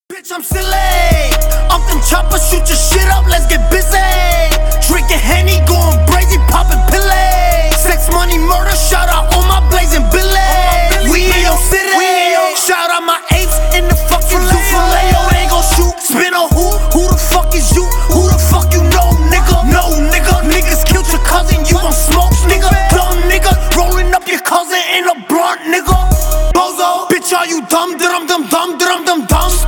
Bitch, I'm silly. Up them choppers, shoot your shit up, let's get busy. Drinking Henny, going crazy, popping pillay. Sex, money, murder, shout out all my blazing billy. We in your city. Shout out my apes in the fucking zoo filet. They gon' shoot, spin on who? Who the fuck is you? Who the fuck you know, nigga? No, nigga. Niggas killed your cousin, you gon' smoke, nigga. Dumb nigga, rolling up your cousin in a blunt, nigga. Bozo, bitch, are you dumb, dum, dum, dum, dum, dum, dum?